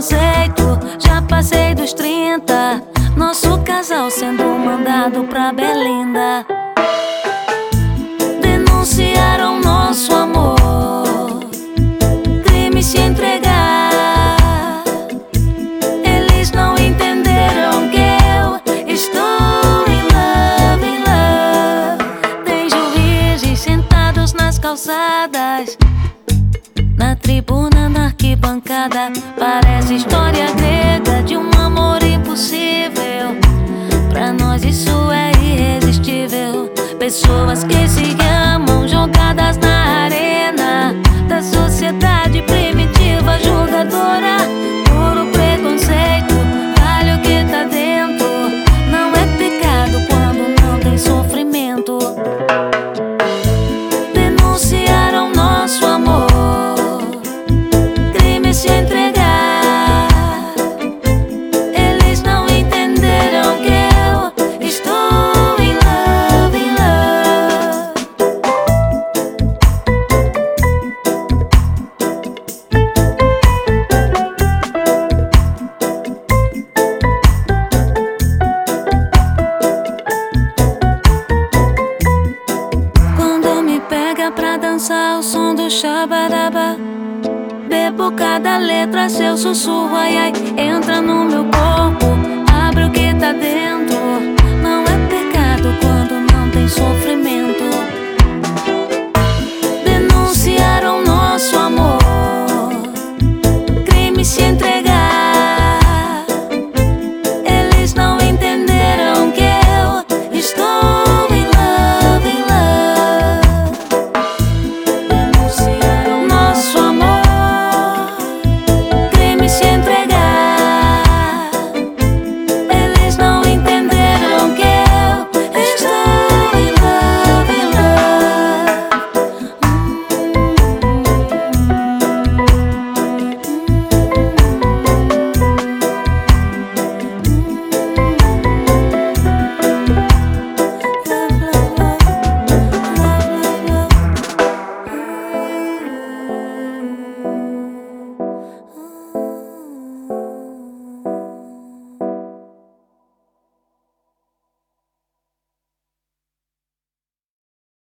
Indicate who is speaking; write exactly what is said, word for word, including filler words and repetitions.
Speaker 1: preconceito. Já passei dos trinta, nosso casal sendo mandado pra Berlinda. Denunciaram nosso amor, crime se entregar. Eles não entenderam que eu estou em love, em love. Tem juízes sentados nas calçadas, na tribuna, na arquibancada. Parece história grega de um amor impossível. Pra nós isso é irresistível. Pessoas que se amam jogadas na arena da sociedade primitiva julgadora. Puro preconceito, vale o que tá dentro. Não é pecado quando não tem sofrimento. Denunciaram nosso amor, crime se entregar. Eles não entenderam que eu estou em love, em love. Quando me pega pra dançar o som do xabaraba, bebo cada letra, seu sussurro, ai ai, entra no meu corpo, abre o que tá dentro. Não é pecado quando não tem sofrimento. Denunciaram nosso amor, crime se entregar.